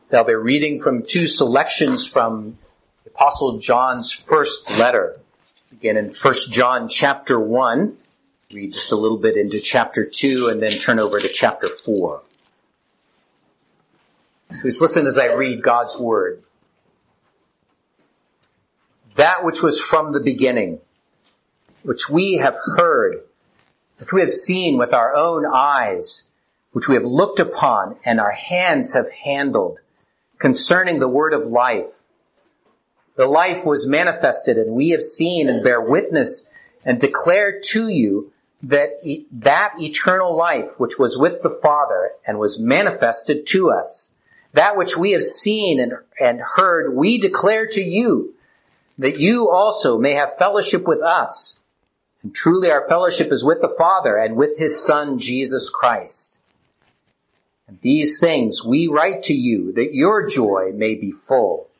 They'll be reading from two selections from the Apostle John's first letter. Begin in 1 John chapter 1, read just a little bit into chapter 2, and then turn over to chapter 4. Please listen as I read God's word. That which was from the beginning, which we have heard, which we have seen with our own eyes, which we have looked upon and our hands have handled, concerning the word of life. The life was manifested, and we have seen and bear witness and declare to you that eternal life which was with the Father and was manifested to us. That which we have seen and heard we declare to you, that you also may have fellowship with us. And truly our fellowship is with the Father and with his Son, Jesus Christ. And these things we write to you, that your joy may be full.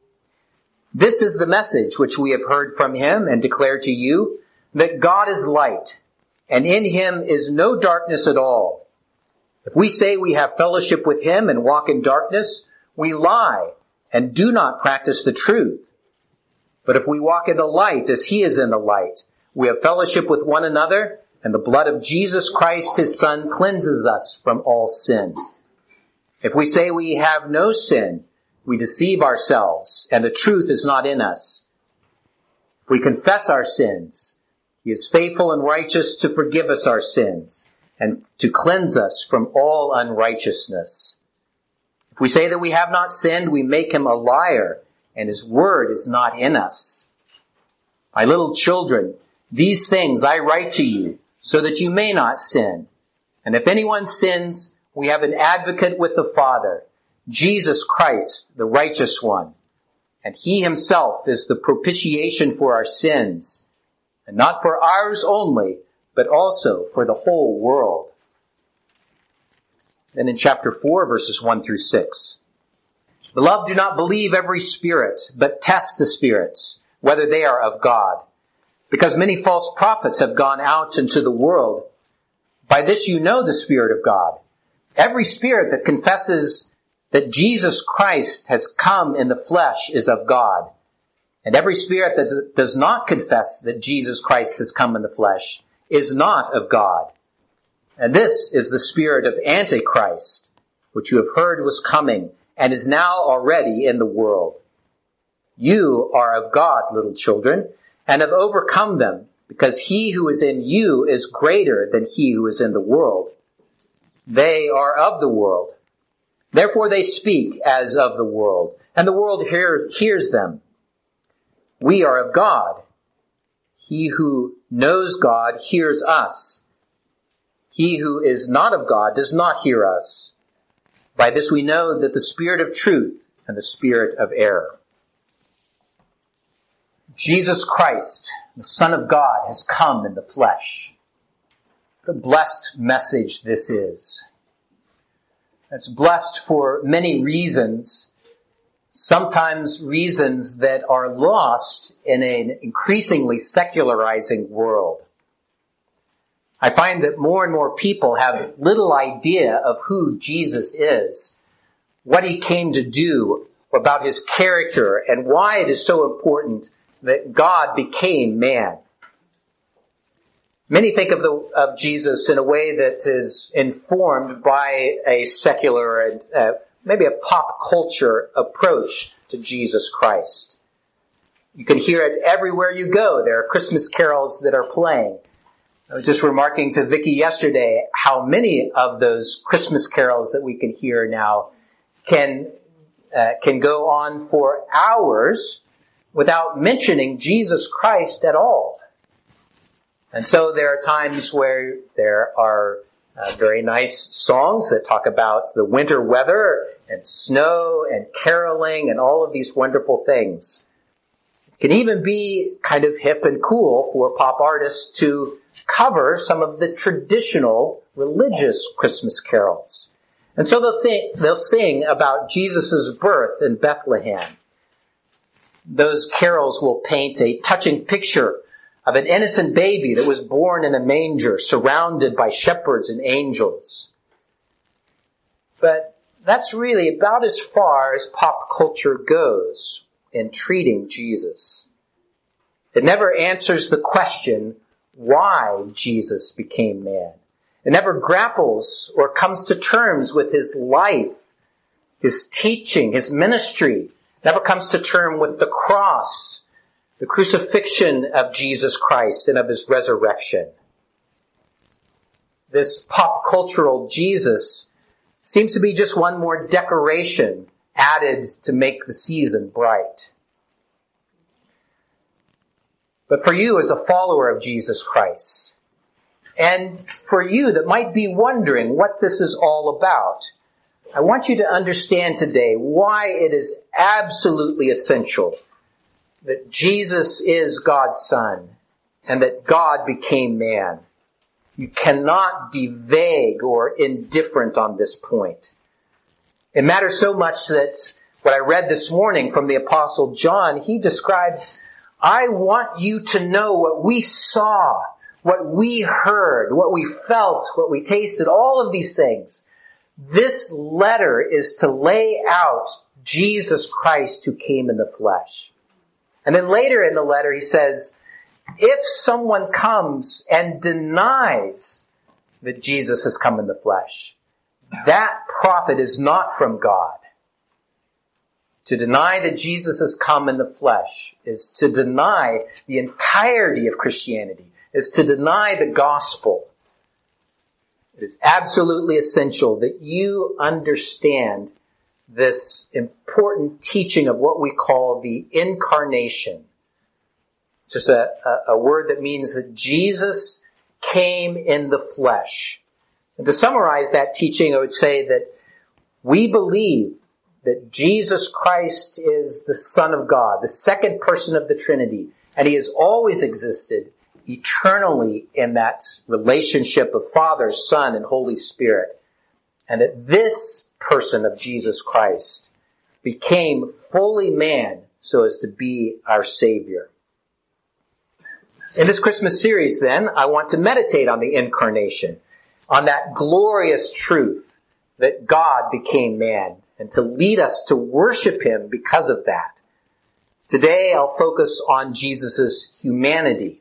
This is the message which we have heard from him and declare to you, that God is light, and in him is no darkness at all. If we say we have fellowship with him and walk in darkness, we lie and do not practice the truth. But if we walk in the light as he is in the light, we have fellowship with one another, and the blood of Jesus Christ, his Son, cleanses us from all sin. If we say we have no sin, we deceive ourselves, and the truth is not in us. If we confess our sins, he is faithful and righteous to forgive us our sins and to cleanse us from all unrighteousness. If we say that we have not sinned, we make him a liar, and his word is not in us. My little children, these things I write to you, so that you may not sin. And if anyone sins, we have an advocate with the Father, Jesus Christ, the righteous one. And he himself is the propitiation for our sins, and not for ours only, but also for the whole world. Then in chapter 4, verses 1 through 6. Beloved, do not believe every spirit, but test the spirits, whether they are of God. Because many false prophets have gone out into the world. By this you know the Spirit of God. Every spirit that confesses that Jesus Christ has come in the flesh is of God. And every spirit that does not confess that Jesus Christ has come in the flesh is not of God. And this is the spirit of Antichrist, which you have heard was coming and is now already in the world. You are of God, little children, and have overcome them, because he who is in you is greater than he who is in the world. They are of the world. Therefore they speak as of the world, and the world hears them. We are of God. He who knows God hears us. He who is not of God does not hear us. By this we know that the spirit of truth and the spirit of error. Jesus Christ, the Son of God, has come in the flesh. What a blessed message this is. It's blessed for many reasons, sometimes reasons that are lost in an increasingly secularizing world. I find that more and more people have little idea of who Jesus is, what he came to do, about his character, and why it is so important that God became man. Many think of Jesus in a way that is informed by a secular and maybe a pop culture approach to Jesus Christ. You can hear it everywhere you go. There are Christmas carols that are playing. I was just remarking to Vicky yesterday how many of those Christmas carols that we can hear now can go on for hours without mentioning Jesus Christ at all. And so there are times where there are very nice songs that talk about the winter weather and snow and caroling and all of these wonderful things. It can even be kind of hip and cool for pop artists to cover some of the traditional religious Christmas carols. And so they'll sing about Jesus' birth in Bethlehem. Those carols will paint a touching picture of an innocent baby that was born in a manger, surrounded by shepherds and angels. But that's really about as far as pop culture goes in treating Jesus. It never answers the question why Jesus became man. It never grapples or comes to terms with his life, his teaching, his ministry. It never comes to terms with the cross, the crucifixion of Jesus Christ and of his resurrection. This pop cultural Jesus seems to be just one more decoration added to make the season bright. But for you as a follower of Jesus Christ, and for you that might be wondering what this is all about, I want you to understand today why it is absolutely essential that Jesus is God's Son and that God became man. You cannot be vague or indifferent on this point. It matters so much that what I read this morning from the Apostle John, he describes, I want you to know what we saw, what we heard, what we felt, what we tasted, all of these things. This letter is to lay out Jesus Christ who came in the flesh. And then later in the letter he says, if someone comes and denies that Jesus has come in the flesh, that prophet is not from God. To deny that Jesus has come in the flesh is to deny the entirety of Christianity, is to deny the gospel. It is absolutely essential that you understand this important teaching of what we call the incarnation. It's just a word that means that Jesus came in the flesh. And to summarize that teaching, I would say that we believe that Jesus Christ is the Son of God, the second person of the Trinity, and he has always existed eternally in that relationship of Father, Son, and Holy Spirit. And that this person of Jesus Christ became fully man so as to be our Savior. In this Christmas series, then, I want to meditate on the incarnation, on that glorious truth that God became man, and to lead us to worship him because of that. Today, I'll focus on Jesus' humanity.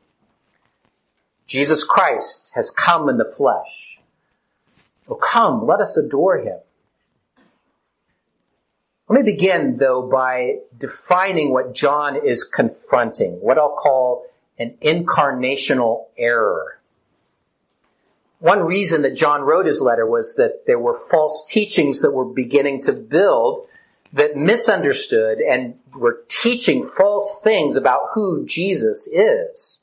Jesus Christ has come in the flesh. Oh, come, let us adore him. Let me begin, though, by defining what John is confronting, what I'll call an incarnational error. One reason that John wrote his letter was that there were false teachings that were beginning to build that misunderstood and were teaching false things about who Jesus is.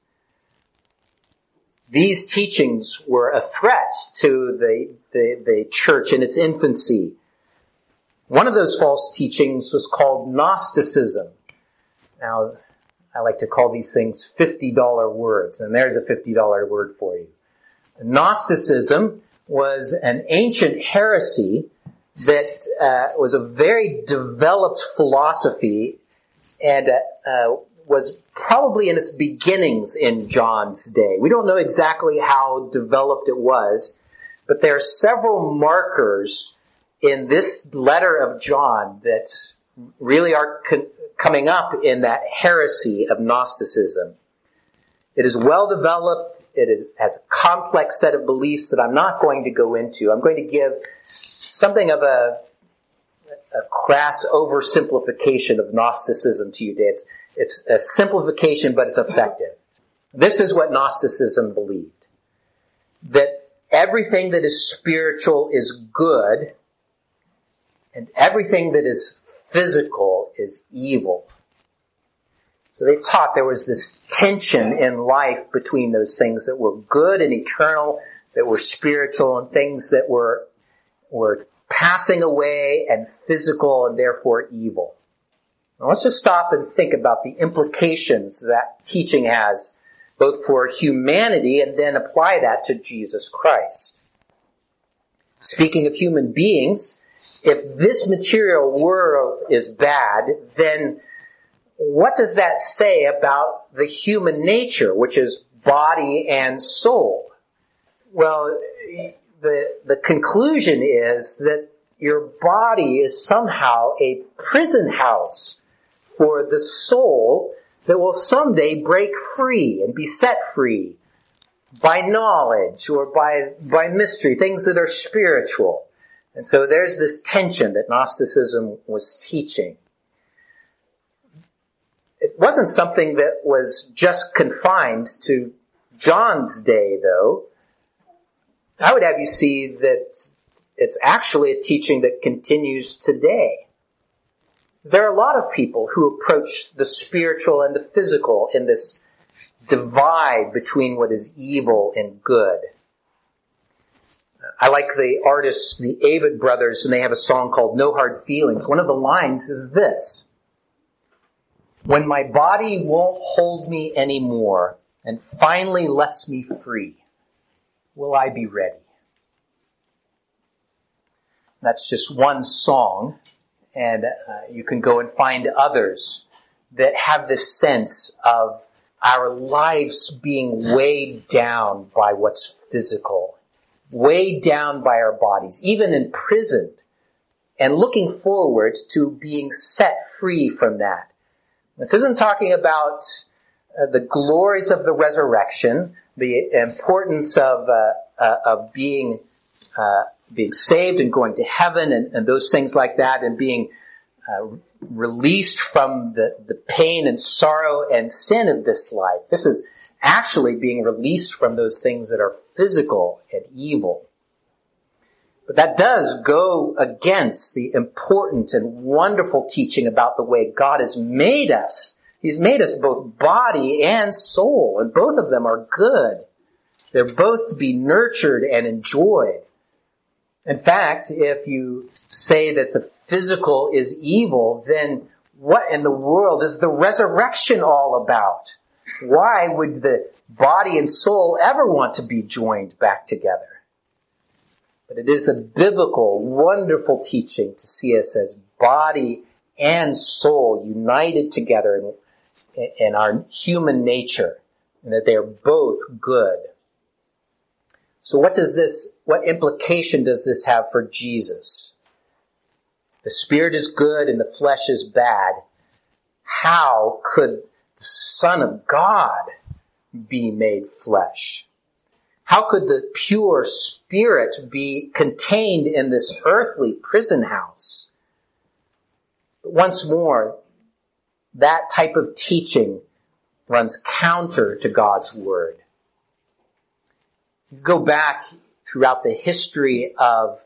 These teachings were a threat to the church in its infancy. One of those false teachings was called Gnosticism. Now, I like to call these things $50 words, and there's a $50 word for you. Gnosticism was an ancient heresy that was a very developed philosophy and was probably in its beginnings in John's day. We don't know exactly how developed it was, but there are several markers in this letter of John that really are coming up in that heresy of Gnosticism. It is well developed. It has a complex set of beliefs that I'm not going to go into. I'm going to give something of a crass oversimplification of Gnosticism to you today. It's a simplification, but it's effective. This is what Gnosticism believed. That everything that is spiritual is good, and everything that is physical is evil. So they taught there was this tension in life between those things that were good and eternal, that were spiritual, and things that were passing away and physical and therefore evil. Now let's just stop and think about the implications that teaching has both for humanity and then apply that to Jesus Christ. Speaking of human beings, if this material world is bad, then what does that say about the human nature, which is body and soul? Well, the conclusion is that your body is somehow a prison house for the soul that will someday break free and be set free by knowledge or by mystery, things that are spiritual. And so there's this tension that Gnosticism was teaching. It wasn't something that was just confined to John's day, though. I would have you see that it's actually a teaching that continues today. There are a lot of people who approach the spiritual and the physical in this divide between what is evil and good. I like the artists, the Avett Brothers, and they have a song called No Hard Feelings. One of the lines is this: when my body won't hold me anymore and finally lets me free, will I be ready? That's just one song, and you can go and find others that have this sense of our lives being weighed down by what's physical, weighed down by our bodies, even imprisoned, and looking forward to being set free from that. This isn't talking about the glories of the resurrection, the importance of being saved and going to heaven and those things like that, and being released from the pain and sorrow and sin of this life. This is actually being released from those things that are physical and evil. But that does go against the important and wonderful teaching about the way God has made us. He's made us both body and soul, and both of them are good. They're both to be nurtured and enjoyed. In fact, if you say that the physical is evil, then what in the world is the resurrection all about? Why would the body and soul ever want to be joined back together? But it is a biblical, wonderful teaching to see us as body and soul united together in our human nature, and that they are both good. So what implication does this have for Jesus? The spirit is good and the flesh is bad. How could the Son of God be made flesh? How could the pure spirit be contained in this earthly prison house? But once more, that type of teaching runs counter to God's word. You go back throughout the history of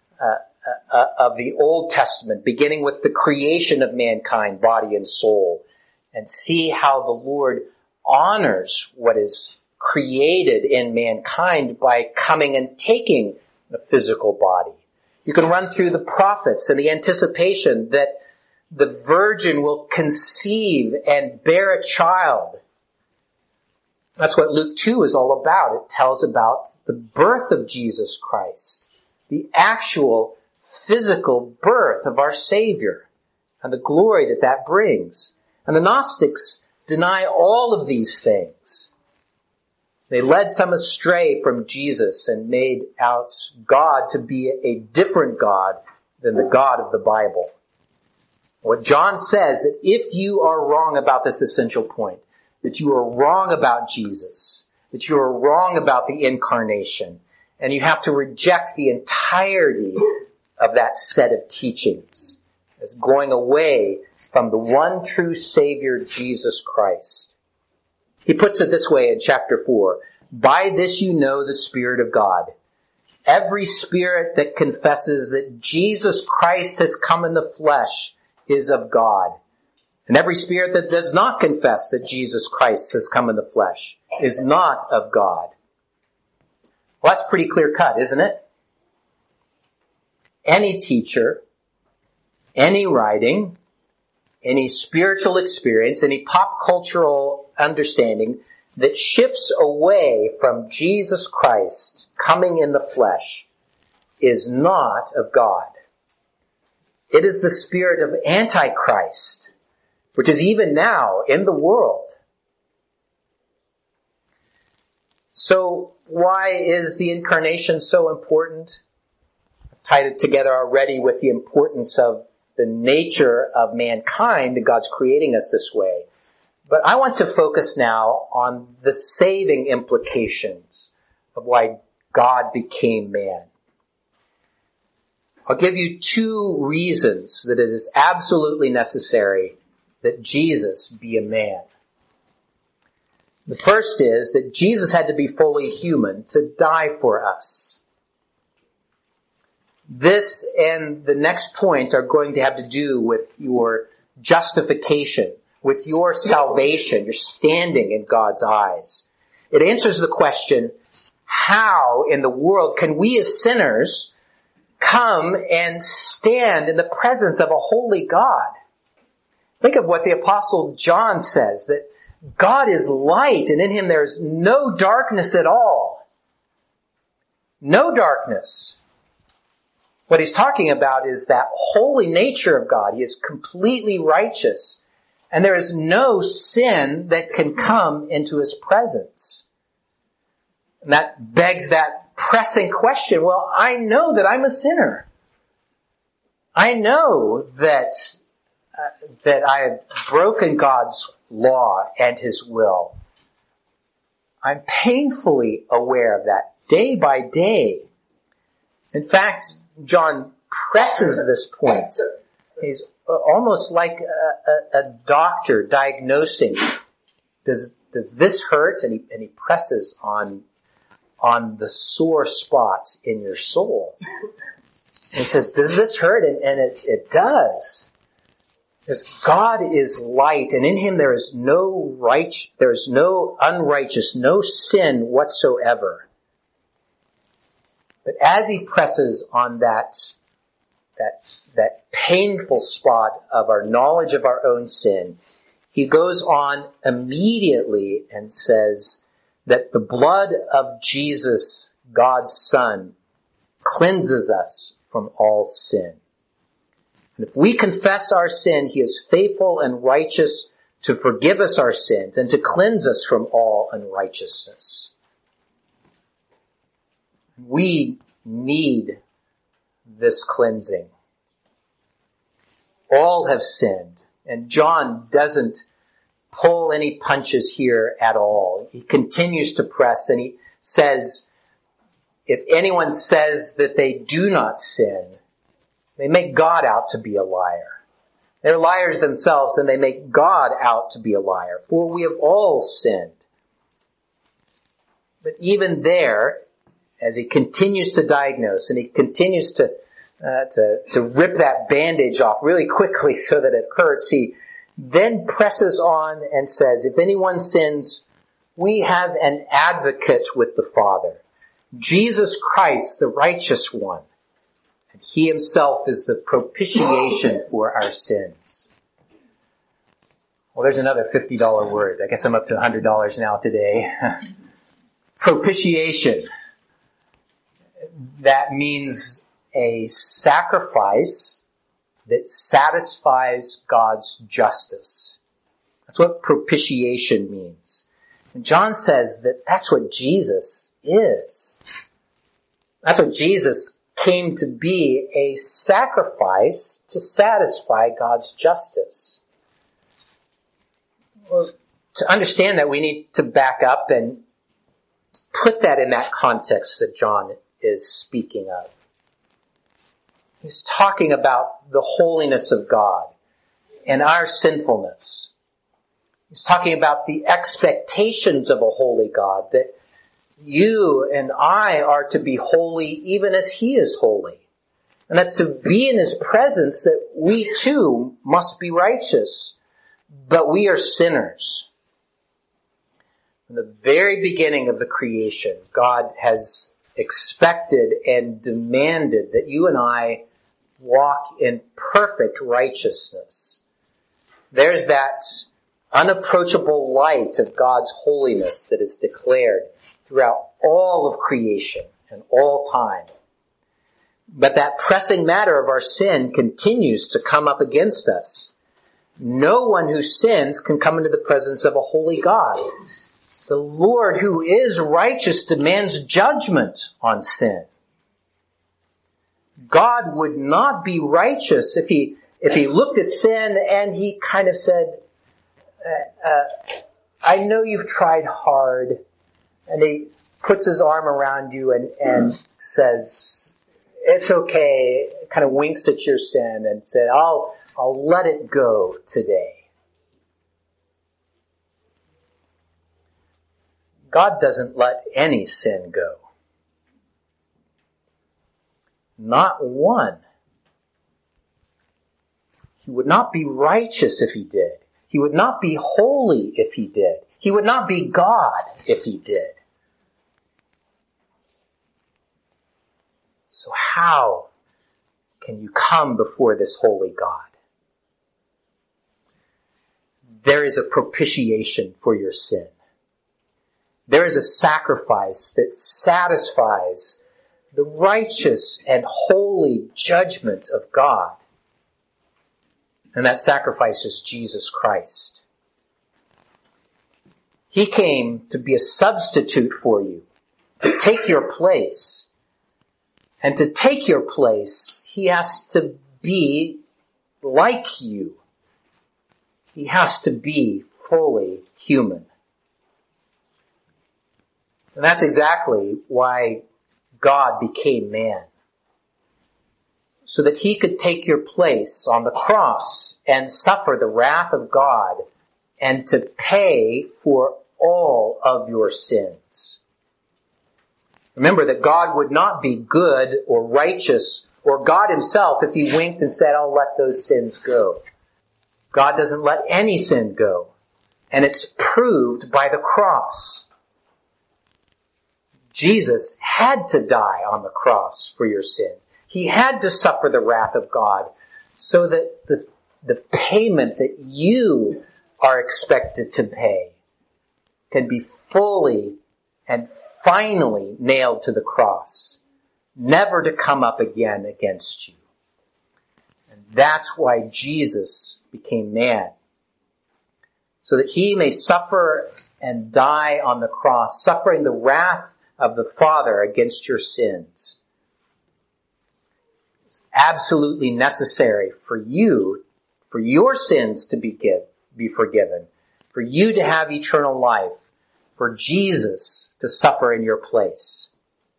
the Old Testament, beginning with the creation of mankind, body and soul, and see how the Lord honors what is created in mankind by coming and taking a physical body. You can run through the prophets and the anticipation that the virgin will conceive and bear a child. That's what Luke 2 is all about. It tells about the birth of Jesus Christ, the actual physical birth of our Savior, and the glory that that brings. And the Gnostics deny all of these things. They led some astray from Jesus and made out God to be a different God than the God of the Bible. What John says, that if you are wrong about this essential point, that you are wrong about Jesus, that you are wrong about the incarnation, and you have to reject the entirety of that set of teachings as going away from the one true Savior, Jesus Christ. He puts it this way in chapter 4. By this you know the Spirit of God. Every spirit that confesses that Jesus Christ has come in the flesh is of God. And every spirit that does not confess that Jesus Christ has come in the flesh is not of God. Well, that's pretty clear cut, isn't it? Any teacher, any writing, any spiritual experience, any pop cultural understanding that shifts away from Jesus Christ coming in the flesh is not of God. It is the spirit of Antichrist, which is even now in the world. So why is the incarnation so important? I've tied it together already with the importance of the nature of mankind, and God's creating us this way. But I want to focus now on the saving implications of why God became man. I'll give you 2 reasons that it is absolutely necessary that Jesus be a man. The first is that Jesus had to be fully human to die for us. This and the next point are going to have to do with your justification, with your salvation, your standing in God's eyes. It answers the question, how in the world can we as sinners come and stand in the presence of a holy God? Think of what the Apostle John says, that God is light, and in him there's no darkness at all. No darkness. What he's talking about is that holy nature of God. He is completely righteous, and there is no sin that can come into his presence. And that begs that pressing question. Well, I know that I'm a sinner. I know that I have broken God's law and his will. I'm painfully aware of that day by day. In fact, John presses this point. He's almost like a doctor diagnosing. Does this hurt? And he presses on the sore spot in your soul. And he says, does this hurt? And it does. Because God is light, and in him there is no unrighteous, no sin whatsoever. But as he presses on that painful spot of our knowledge of our own sin, he goes on immediately and says that the blood of Jesus, God's Son, cleanses us from all sin. And if we confess our sin, he is faithful and righteous to forgive us our sins and to cleanse us from all unrighteousness. We need this cleansing. All have sinned, and John doesn't pull any punches here at all. He continues to press, and he says, if anyone says that they do not sin, they make God out to be a liar. They're liars themselves, and they make God out to be a liar. For we have all sinned. But even there, as he continues to diagnose, and he continues to rip that bandage off really quickly so that it hurts, he then presses on and says, if anyone sins, we have an advocate with the Father, Jesus Christ, the righteous one. And he himself is the propitiation for our sins. Well, there's another $50 word. I guess I'm up to $100 now today. Propitiation. That means a sacrifice that satisfies God's justice. That's what propitiation means. And John says that that's what Jesus is. That's what Jesus came to be, a sacrifice to satisfy God's justice. Well, to understand that, we need to back up and put that in that context that John is speaking of. He's talking about the holiness of God and our sinfulness. He's talking about the expectations of a holy God, that you and I are to be holy even as he is holy. And that to be in his presence, that we too must be righteous, but we are sinners. From the very beginning of the creation, God has expected and demanded that you and I walk in perfect righteousness. There's that unapproachable light of God's holiness that is declared throughout all of creation and all time. But that pressing matter of our sin continues to come up against us. No one who sins can come into the presence of a holy God. The Lord, who is righteous, demands judgment on sin. God would not be righteous if he looked at sin and he kind of said, I know you've tried hard. And he puts his arm around you and says, it's okay, kind of winks at your sin and said, I'll let it go today. God doesn't let any sin go. Not one. He would not be righteous if he did. He would not be holy if he did. He would not be God if he did. So how can you come before this holy God? There is a propitiation for your sin. There is a sacrifice that satisfies the righteous and holy judgment of God. And that sacrifice is Jesus Christ. He came to be a substitute for you, to take your place. And to take your place, he has to be like you. He has to be fully human. And that's exactly why God became man. So that he could take your place on the cross and suffer the wrath of God and to pay for all of your sins. Remember that God would not be good or righteous or God himself if he winked and said, I'll let those sins go. God doesn't let any sin go. And it's proved by the cross. Jesus had to die on the cross for your sins. He had to suffer the wrath of God so that the payment that you are expected to pay can be fully and finally nailed to the cross, never to come up again against you. And that's why Jesus became man, so that he may suffer and die on the cross, suffering the wrath of the Father against your sins. It's absolutely necessary for you, for your sins to be forgiven, for you to have eternal life, for Jesus to suffer in your place.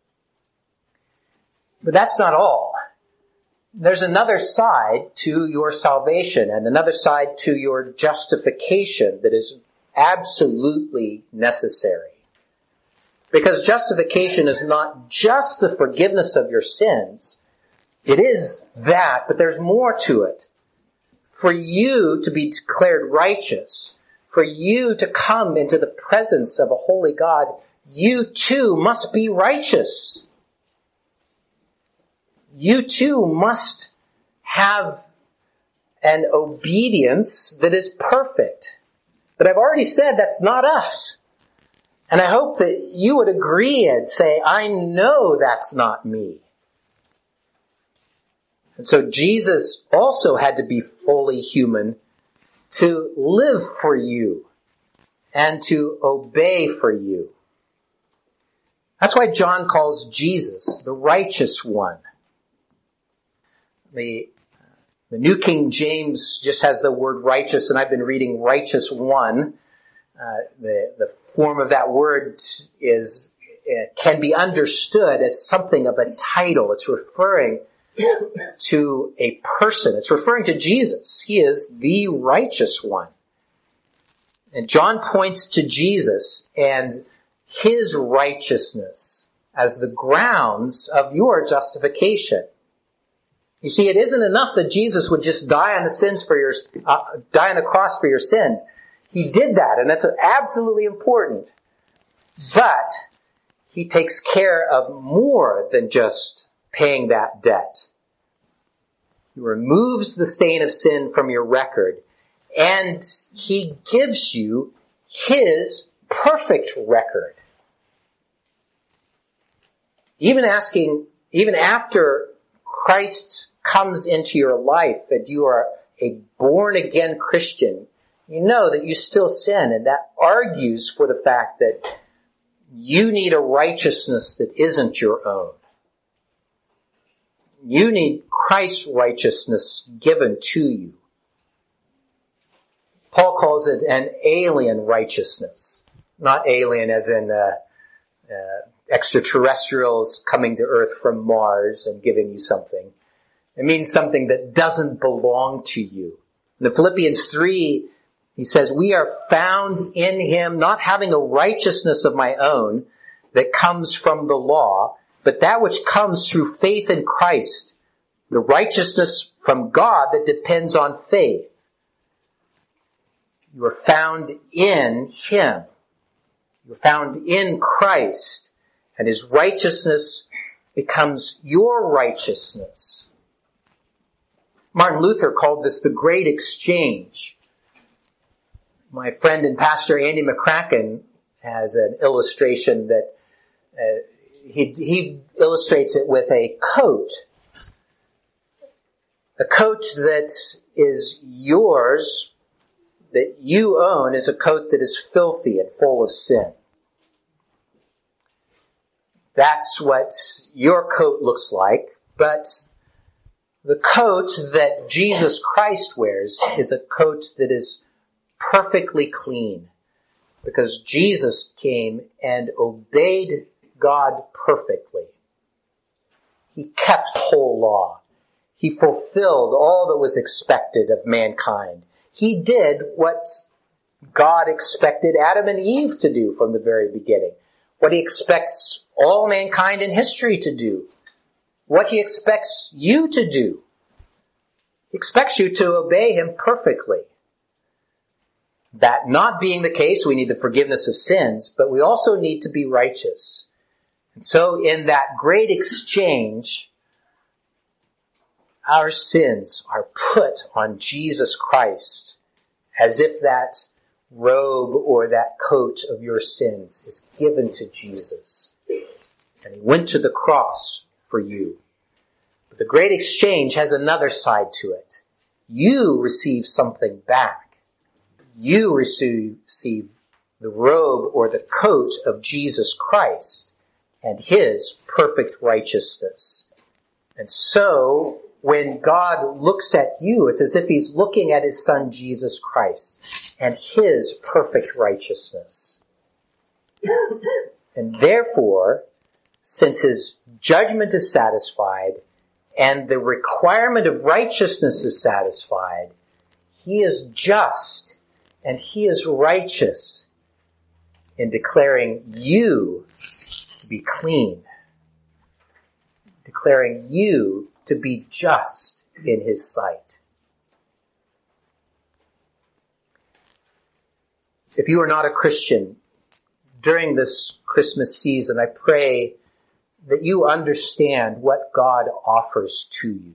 But that's not all. There's another side to your salvation and another side to your justification that is absolutely necessary. Because justification is not just the forgiveness of your sins. It is that, but there's more to it. For you to be declared righteous, for you to come into the presence of a holy God, you too must be righteous. You too must have an obedience that is perfect. But I've already said that's not us. And I hope that you would agree and say, I know that's not me. And so Jesus also had to be fully human to live for you and to obey for you. That's why John calls Jesus the righteous one. The New King James just has the word righteous, and I've been reading righteous one. The form of that word can be understood as something of a title. It's referring to a person. It's referring to Jesus. He is the righteous one. And John points to Jesus and his righteousness as the grounds of your justification. You see, it isn't enough that Jesus would just die on the cross for your sins. He did that, and that's absolutely important. But he takes care of more than just paying that debt. He removes the stain of sin from your record, and he gives you his perfect record. Even after Christ comes into your life and you are a born-again Christian, you know that you still sin, and that argues for the fact that you need a righteousness that isn't your own. You need Christ's righteousness given to you. Paul calls it an alien righteousness. Not alien as in extraterrestrials coming to Earth from Mars and giving you something. It means something that doesn't belong to you. In Philippians 3, he says, we are found in him, not having a righteousness of my own that comes from the law, but that which comes through faith in Christ, the righteousness from God that depends on faith. You are found in him. You are found in Christ, and his righteousness becomes your righteousness. Martin Luther called this the great exchange. My friend and pastor Andy McCracken has an illustration that he illustrates it with a coat. A coat that is yours, that you own, is a coat that is filthy and full of sin. That's what your coat looks like, but the coat that Jesus Christ wears is a coat that is perfectly clean, because Jesus came and obeyed God perfectly. He kept the whole law. He fulfilled all that was expected of mankind. He did what God expected Adam and Eve to do from the very beginning. What he expects all mankind in history to do. What he expects you to do. He expects you to obey him perfectly. That not being the case, we need the forgiveness of sins, but we also need to be righteous. And so in that great exchange, our sins are put on Jesus Christ as if that robe or that coat of your sins is given to Jesus. And he went to the cross for you. But the great exchange has another side to it. You receive something back. You receive the robe or the coat of Jesus Christ and his perfect righteousness. And so, when God looks at you, it's as if he's looking at his son Jesus Christ and his perfect righteousness. And therefore, since his judgment is satisfied and the requirement of righteousness is satisfied, he is just and he is righteous in declaring you to be clean, declaring you to be just in his sight. If you are not a Christian, during this Christmas season, I pray that you understand what God offers to you.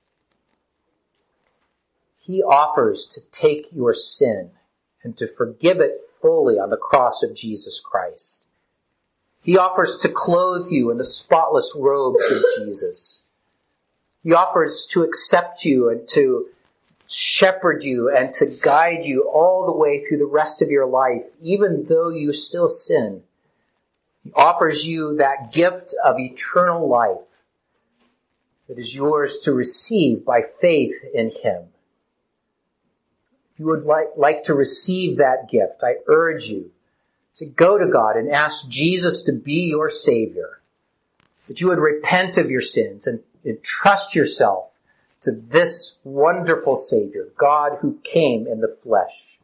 He offers to take your sin and to forgive it fully on the cross of Jesus Christ. He offers to clothe you in the spotless robes of Jesus. He offers to accept you and to shepherd you and to guide you all the way through the rest of your life, even though you still sin. He offers you that gift of eternal life that is yours to receive by faith in him. If you would like to receive that gift, I urge you to go to God and ask Jesus to be your Savior, that you would repent of your sins and entrust yourself to this wonderful Savior, God who came in the flesh.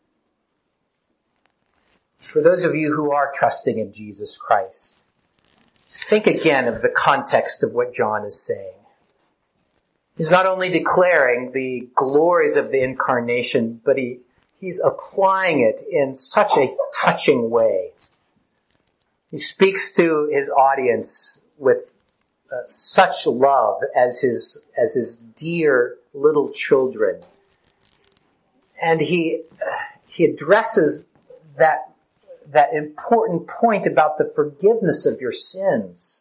For those of you who are trusting in Jesus Christ, think again of the context of what John is saying. He's not only declaring the glories of the incarnation, but he's applying it in such a touching way. He speaks to his audience with such love as his dear little children. And he addresses that important point about the forgiveness of your sins.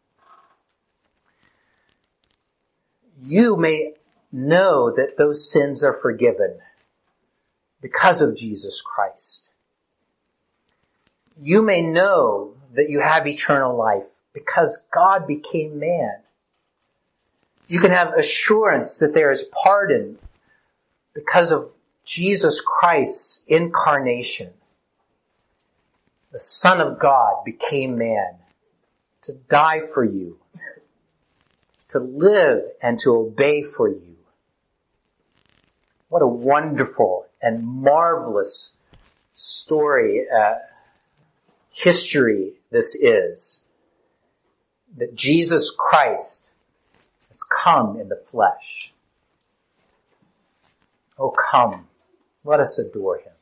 You may know that those sins are forgiven because of Jesus Christ. You may know that you have eternal life because God became man. You can have assurance that there is pardon because of Jesus Christ's incarnation. The Son of God became man to die for you, to live and to obey for you. What a wonderful and marvelous story, history this is. That Jesus Christ has come in the flesh. Oh, come, let us adore him.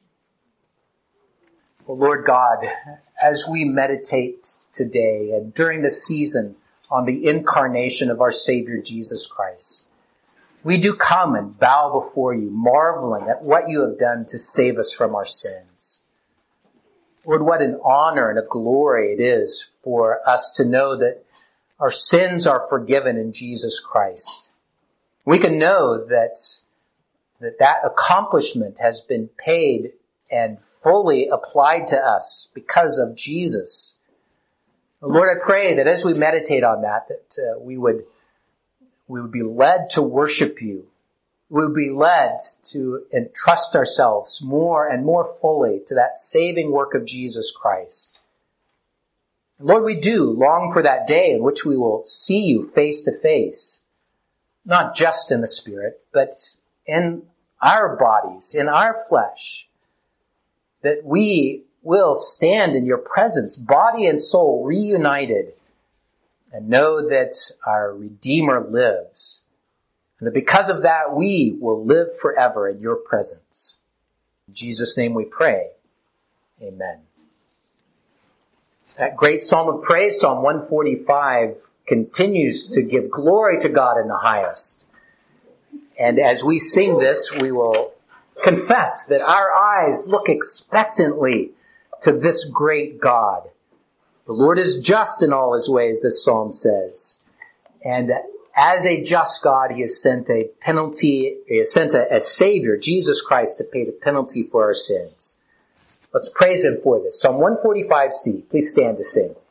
Well, Lord God, as we meditate today and during the season on the incarnation of our Savior Jesus Christ, we do come and bow before you, marveling at what you have done to save us from our sins. Lord, what an honor and a glory it is for us to know that our sins are forgiven in Jesus Christ. We can know that accomplishment has been paid and fully applied to us because of Jesus. Lord, I pray that as we meditate on that we would be led to worship you. We would be led to entrust ourselves more and more fully to that saving work of Jesus Christ. Lord, we do long for that day in which we will see you face to face, not just in the Spirit, but in our bodies, in our flesh, that we will stand in your presence, body and soul reunited, and know that our Redeemer lives, and that because of that we will live forever in your presence. In Jesus' name we pray. Amen. That great psalm of praise, Psalm 145, continues to give glory to God in the highest. And as we sing this, we will confess that our eyes look expectantly to this great God. The Lord is just in all his ways, this psalm says. And as a just God, he has sent a Savior, Jesus Christ, to pay the penalty for our sins. Let's praise him for this. Psalm 145C. Please stand to sing.